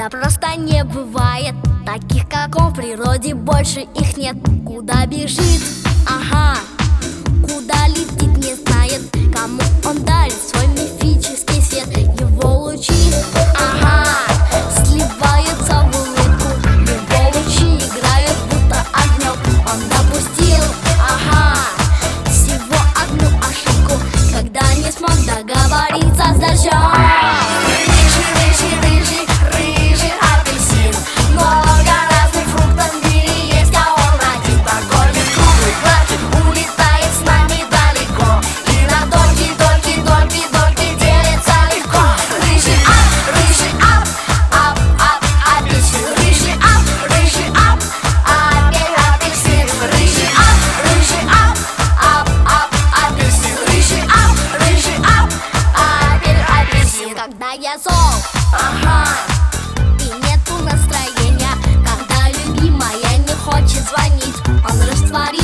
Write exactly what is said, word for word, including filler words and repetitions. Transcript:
Да просто не бывает таких, как он, в природе больше их нет. Куда бежит, ага, куда летит, не знает. Кому он дарит свой мифический свет. Его лучи, ага, сливаются в улыбку. Его лучи играют будто огнем. Он допустил, ага, всего одну ошибку, когда не смог договориться с дождем. Когда я зол, ага, и нету настроения, когда любимая не хочет звонить, он растворит.